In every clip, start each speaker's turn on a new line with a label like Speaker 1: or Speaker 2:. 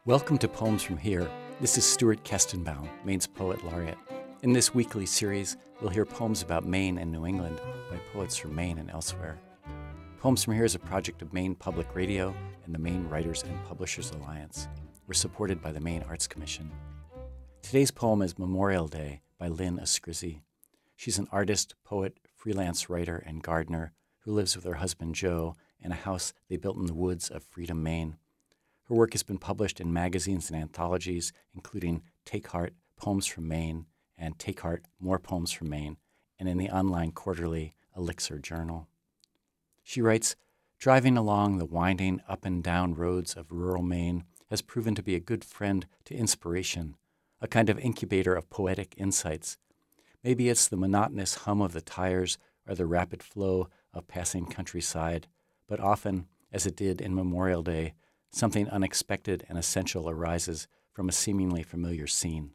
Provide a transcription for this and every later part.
Speaker 1: Welcome to Poems from Here. This is Stuart Kestenbaum, Maine's Poet Laureate. In this weekly series, we'll hear poems about Maine and New England by poets from Maine and elsewhere. Poems from Here is a project of Maine Public Radio and the Maine Writers and Publishers Alliance. We're supported by the Maine Arts Commission. Today's poem is Memorial Day by Lynn Ascrizzi. She's an artist, poet, freelance writer, and gardener who lives with her husband Joe in a house they built in the woods of Freedom, Maine. Her work has been published in magazines and anthologies, including Take Heart, Poems from Maine, and Take Heart, More Poems from Maine, and in the online quarterly Elixir Journal. She writes, "Driving along the winding up and down roads of rural Maine has proven to be a good friend to inspiration, a kind of incubator of poetic insights. Maybe it's the monotonous hum of the tires or the rapid flow of passing countryside, but often, as it did in Memorial Day, something unexpected and essential arises from a seemingly familiar scene."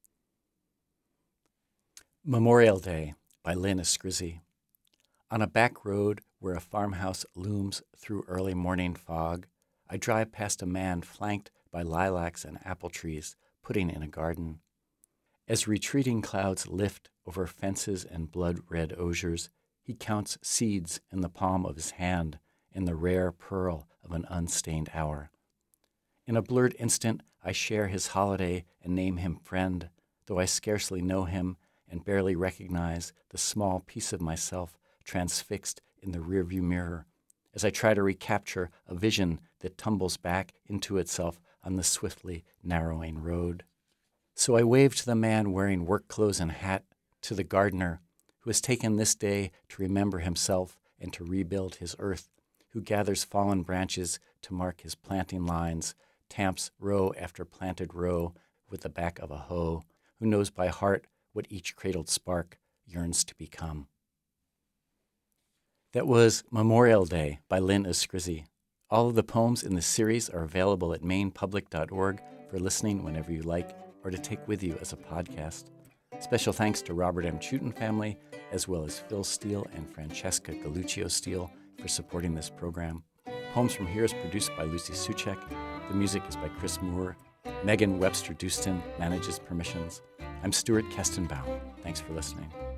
Speaker 1: Memorial Day by Lynn Ascrizzi. On a back road where a farmhouse looms through early morning fog, I drive past a man flanked by lilacs and apple trees, putting in a garden. As retreating clouds lift over fences and blood-red osiers, he counts seeds in the palm of his hand in the rare pearl of an unstained hour. In a blurred instant, I share his holiday and name him friend, though I scarcely know him and barely recognize the small piece of myself transfixed in the rearview mirror as I try to recapture a vision that tumbles back into itself on the swiftly narrowing road. So I wave to the man wearing work clothes and hat, to the gardener who has taken this day to remember himself and to rebuild his earth, who gathers fallen branches to mark his planting lines, tamps row after planted row with the back of a hoe, who knows by heart what each cradled spark yearns to become. That was Memorial Day by Lynn Ascrizzi. All of the poems in this series are available at mainepublic.org for listening whenever you like or to take with you as a podcast. Special thanks to Robert M. Chutin family, as well as Phil Steele and Francesca Galuccio Steele for supporting this program. Poems from Here is produced by Lucy Suchek. The music is by Chris Moore. Megan Webster Dustin manages permissions. I'm Stuart Kestenbaum. Thanks for listening.